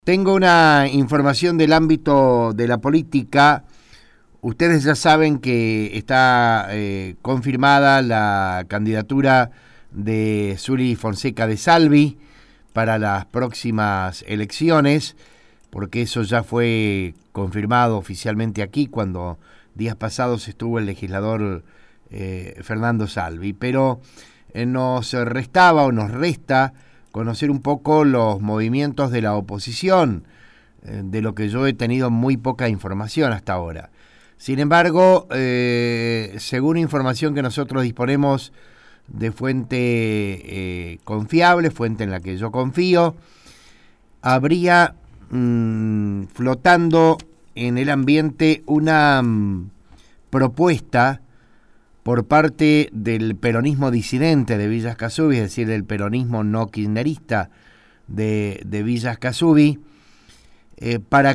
Tengo una información del ámbito de la política. Ustedes ya saben que está confirmada la candidatura de Sully Fonseca de Salvi para las próximas elecciones, porque eso ya fue confirmado oficialmente aquí cuando días pasados estuvo el legislador Fernando Salvi. Pero nos resta conocer un poco los movimientos de la oposición, de lo que yo he tenido muy poca información hasta ahora. Sin embargo, según información que nosotros disponemos de fuente confiable, fuente en la que yo confío, habría flotando en el ambiente una propuesta por parte del peronismo disidente de Villa Escasubi, es decir, del peronismo no kirchnerista de Villa Escasubi, para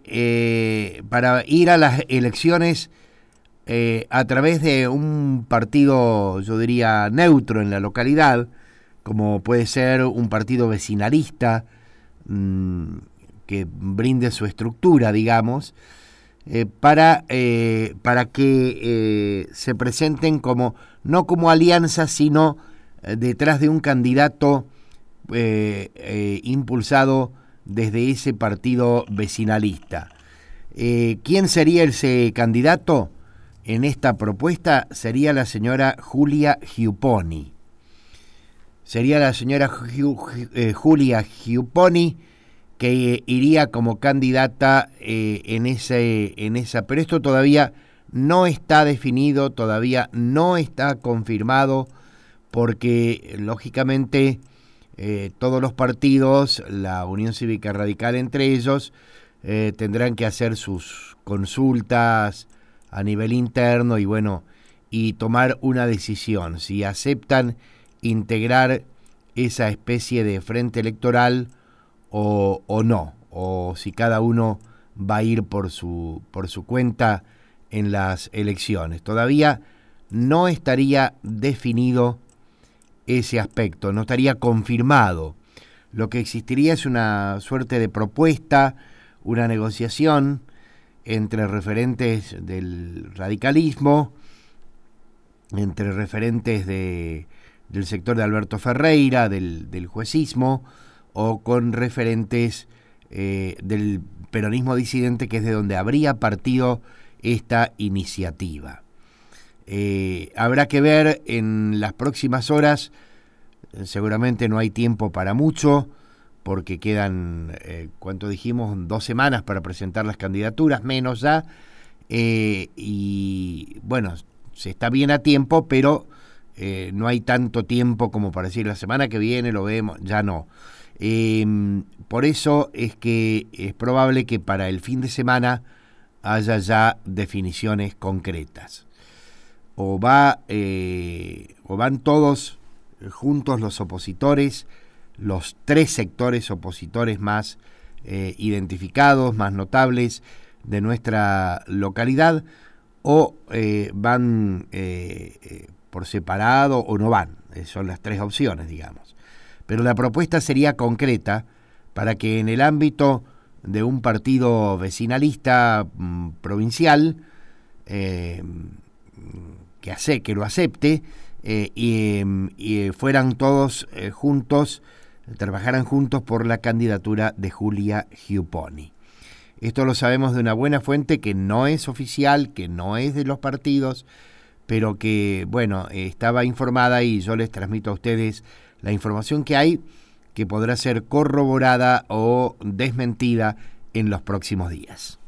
ir a las elecciones a través de un partido, yo diría, neutro en la localidad, como puede ser un partido vecinalista que brinde su estructura, digamos, para que se presenten no como alianza, sino detrás de un candidato impulsado desde ese partido vecinalista. ¿Quién sería ese candidato en esta propuesta? Sería la señora Julia Giupponi. Sería la señora Julia Giupponi, que iría como candidata en esa, pero esto todavía no está definido, todavía no está confirmado, porque lógicamente todos los partidos, la Unión Cívica Radical entre ellos, tendrán que hacer sus consultas a nivel interno y tomar una decisión, si aceptan integrar esa especie de frente electoral o no, o si cada uno va a ir por su cuenta en las elecciones. Todavía no estaría definido ese aspecto, no estaría confirmado. Lo que existiría es una suerte de propuesta, una negociación entre referentes del radicalismo, entre referentes del sector de Alberto Ferreira, del juecismo, o con referentes del peronismo disidente, que es de donde habría partido esta iniciativa. Habrá que ver en las próximas horas, seguramente no hay tiempo para mucho, porque quedan, ¿cuánto dijimos? 2 semanas para presentar las candidaturas, menos ya, y bueno, se está bien a tiempo, pero no hay tanto tiempo como para decir la semana que viene lo vemos, ya no. Por eso es que es probable que para el fin de semana haya ya definiciones concretas. O van todos juntos los opositores, los 3 sectores opositores más identificados, más notables de nuestra localidad, o van por separado o no van. Son las 3 opciones, digamos. Pero la propuesta sería concreta para que en el ámbito de un partido vecinalista provincial que lo acepte y fueran todos juntos, trabajaran juntos por la candidatura de Julia Giupponi. Esto lo sabemos de una buena fuente que no es oficial, que no es de los partidos, pero que, estaba informada, y yo les transmito a ustedes la información que hay, que podrá ser corroborada o desmentida en los próximos días.